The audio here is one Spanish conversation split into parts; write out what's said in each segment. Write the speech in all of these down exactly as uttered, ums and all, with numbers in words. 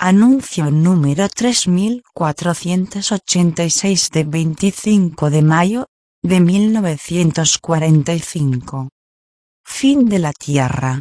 Anuncio número tres mil cuatrocientos ochenta y seis de veinticinco de mayo de mil novecientos cuarenta y cinco. Fin de la Tierra.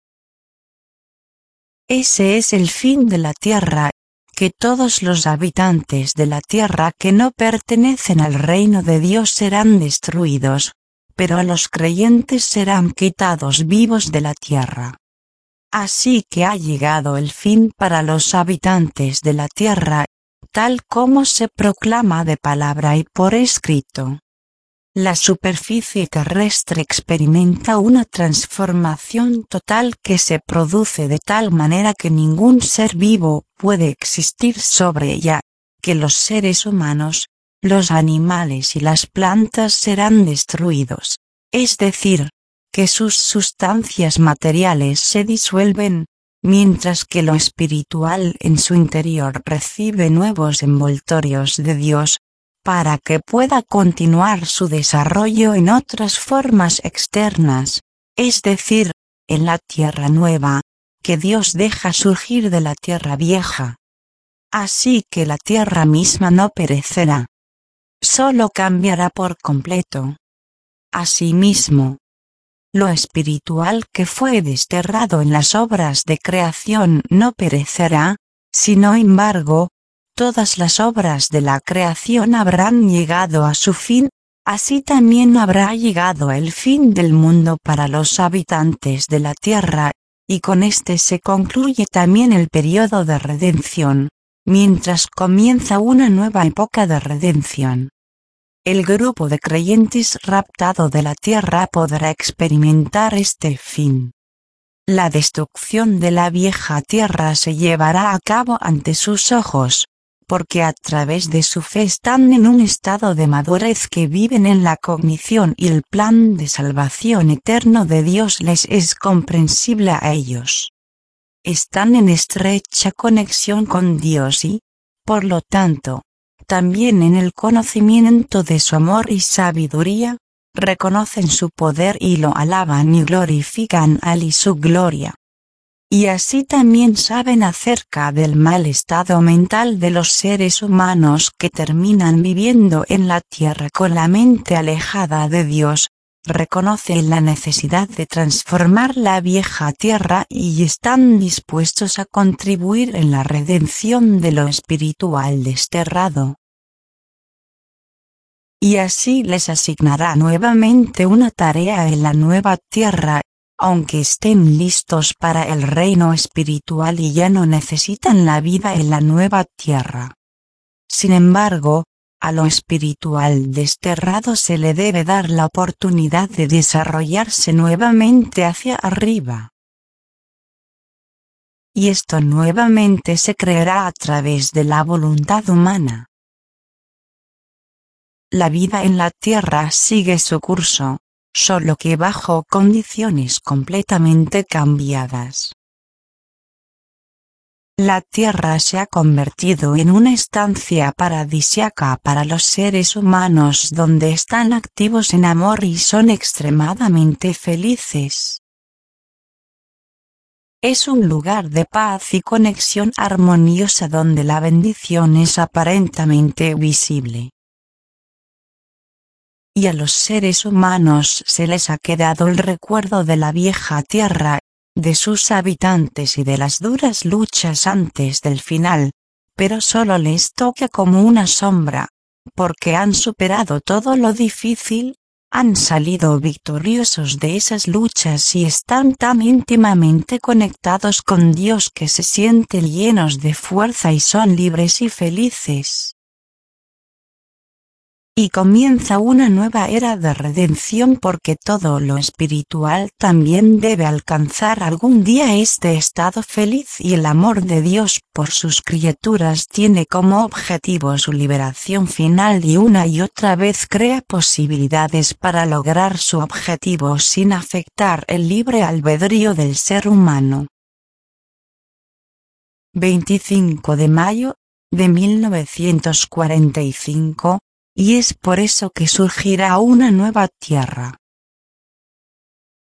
Ese es el fin de la Tierra, que todos los habitantes de la Tierra que no pertenecen al reino de Dios serán destruidos, pero a los creyentes serán quitados vivos de la Tierra. Así que ha llegado el fin para los habitantes de la Tierra, tal como se proclama de palabra y por escrito. La superficie terrestre experimenta una transformación total que se produce de tal manera que ningún ser vivo puede existir sobre ella, que los seres humanos, los animales y las plantas serán destruidos, es decir, que sus sustancias materiales se disuelven, mientras que lo espiritual en su interior recibe nuevos envoltorios de Dios, para que pueda continuar su desarrollo en otras formas externas, es decir, en la tierra nueva, que Dios deja surgir de la tierra vieja. Así que la tierra misma no perecerá. Solo cambiará por completo. Asimismo, lo espiritual que fue desterrado en las obras de creación no perecerá, sin embargo, todas las obras de la creación habrán llegado a su fin, así también habrá llegado el fin del mundo para los habitantes de la tierra, y con este se concluye también el periodo de redención, mientras comienza una nueva época de redención. El grupo de creyentes raptado de la tierra podrá experimentar este fin. La destrucción de la vieja tierra se llevará a cabo ante sus ojos, porque a través de su fe están en un estado de madurez que viven en la cognición y el plan de salvación eterno de Dios les es comprensible a ellos. Están en estrecha conexión con Dios y, por lo tanto, también en el conocimiento de su amor y sabiduría, reconocen su poder y lo alaban y glorifican a Él y su gloria. Y así también saben acerca del mal estado mental de los seres humanos que terminan viviendo en la tierra con la mente alejada de Dios, reconocen la necesidad de transformar la vieja tierra y están dispuestos a contribuir en la redención de lo espiritual desterrado. Y así les asignará nuevamente una tarea en la nueva tierra, aunque estén listos para el reino espiritual y ya no necesitan la vida en la nueva tierra. Sin embargo, a lo espiritual desterrado se le debe dar la oportunidad de desarrollarse nuevamente hacia arriba. Y esto nuevamente se creará a través de la voluntad humana. La vida en la tierra sigue su curso, solo que bajo condiciones completamente cambiadas. La tierra se ha convertido en una estancia paradisíaca para los seres humanos donde están activos en amor y son extremadamente felices. Es un lugar de paz y conexión armoniosa donde la bendición es aparentemente visible. Y a los seres humanos se les ha quedado el recuerdo de la vieja tierra, de sus habitantes y de las duras luchas antes del final, pero solo les toca como una sombra, porque han superado todo lo difícil, han salido victoriosos de esas luchas y están tan íntimamente conectados con Dios que se sienten llenos de fuerza y son libres y felices. Y comienza una nueva era de redención porque todo lo espiritual también debe alcanzar algún día este estado feliz y el amor de Dios por sus criaturas tiene como objetivo su liberación final y una y otra vez crea posibilidades para lograr su objetivo sin afectar el libre albedrío del ser humano. veinticinco de mayo de mil novecientos cuarenta y cinco. Y es por eso que surgirá una nueva tierra.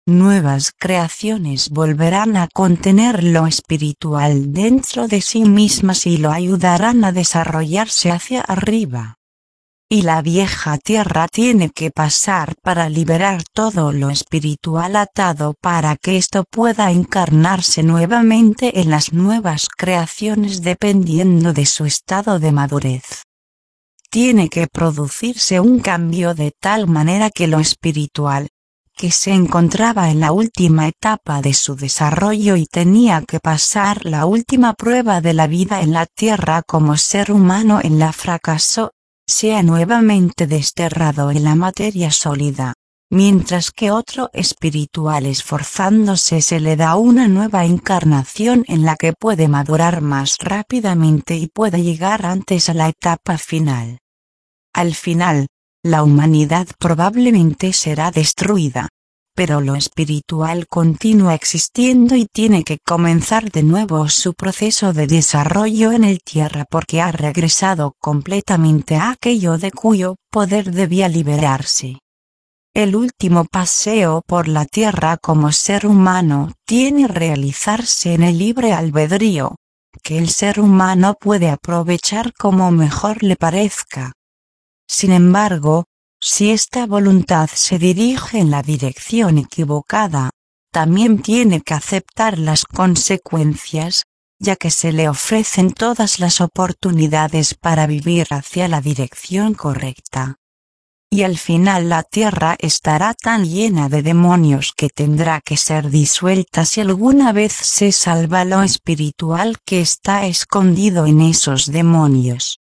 nuevas creaciones volverán a contener lo espiritual dentro de sí mismas y lo ayudarán a desarrollarse hacia arriba. Y la vieja tierra tiene que pasar para liberar todo lo espiritual atado para que esto pueda encarnarse nuevamente en las nuevas creaciones dependiendo de su estado de madurez. Tiene que producirse un cambio de tal manera que lo espiritual, que se encontraba en la última etapa de su desarrollo y tenía que pasar la última prueba de la vida en la tierra como ser humano en la fracaso, sea nuevamente desterrado en la materia sólida, mientras que otro espiritual esforzándose se le da una nueva encarnación en la que puede madurar más rápidamente y puede llegar antes a la etapa final. Al final, la humanidad probablemente será destruida, pero lo espiritual continúa existiendo y tiene que comenzar de nuevo su proceso de desarrollo en el tierra porque ha regresado completamente a aquello de cuyo poder debía liberarse. El último paseo por la tierra como ser humano tiene que realizarse en el libre albedrío, que el ser humano puede aprovechar como mejor le parezca. Sin embargo, si esta voluntad se dirige en la dirección equivocada, también tiene que aceptar las consecuencias, ya que se le ofrecen todas las oportunidades para vivir hacia la dirección correcta. Y al final la tierra estará tan llena de demonios que tendrá que ser disuelta si alguna vez se salva lo espiritual que está escondido en esos demonios.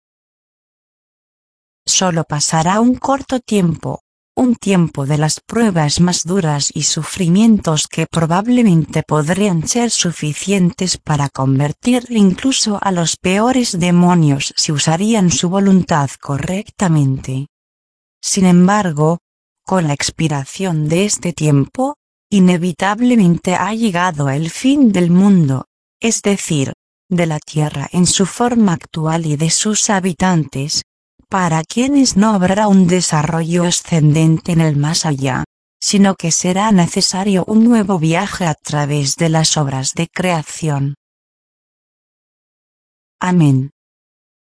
Solo pasará un corto tiempo, un tiempo de las pruebas más duras y sufrimientos que probablemente podrían ser suficientes para convertir incluso a los peores demonios si usarían su voluntad correctamente. Sin embargo, con la expiración de este tiempo, inevitablemente ha llegado el fin del mundo, es decir, de la tierra en su forma actual y de sus habitantes, para quienes no habrá un desarrollo ascendente en el más allá, sino que será necesario un nuevo viaje a través de las obras de creación. Amén.